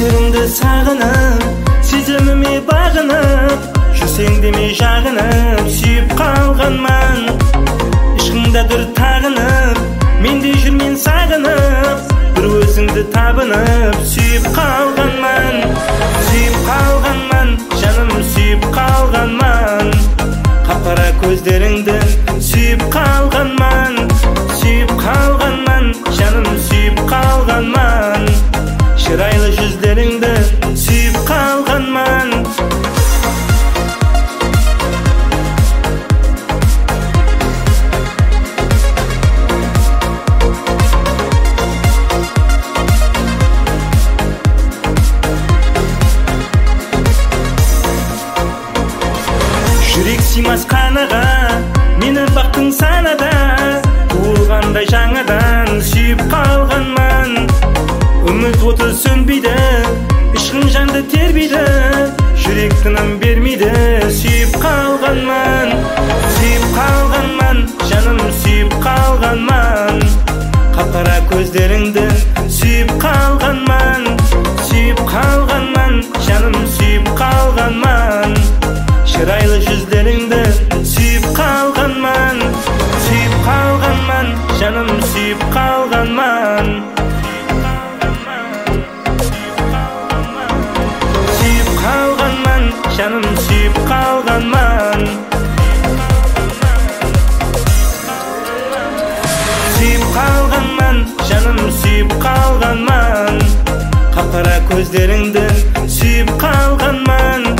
Эсеріңді сағынып, сезіміме бағынып, жүрсең деме жағынып, сүйіп қалғанман. Ішқыңда дүр тағынып, менде жүрмен сағынып, бір өзіңді табынып, сүйіп қалғанман. Сүйіп қалғанман, жаным сүйіп қалғанман. Қапқара көздеріңді сүйіп қалғанман. Сүйіп қалғанман, жаным сүйіп қалғанман. Шырайлы жүздеріңді сүйіп қалғанман. Жүрек сыймас қанаға, мені бақтың санада, туылғандай жаңадан сүйіп қалғанман. Үміт оты сөнбейді, ішқың жанды тербейді, жүрек тыным бермейді, сүйіп қалғанман. Сүйіп қалғанман, жаным сүйіп қалғанман. Қапқара көздеріңді сүйіп қалғанман. Сүйіп қалғанман, жаным сүйіп қалғанман. Шырайлы жүздеріңді сүйіп қалғанман. Сүйіп қалғанман, жаным сүйіп қалғанман. Жаным сүйіп қалғанман. Сүйіп қалғанман, жаным сүйіп қалғанман. Қапқара көздеріңді сүйіп қалғанман.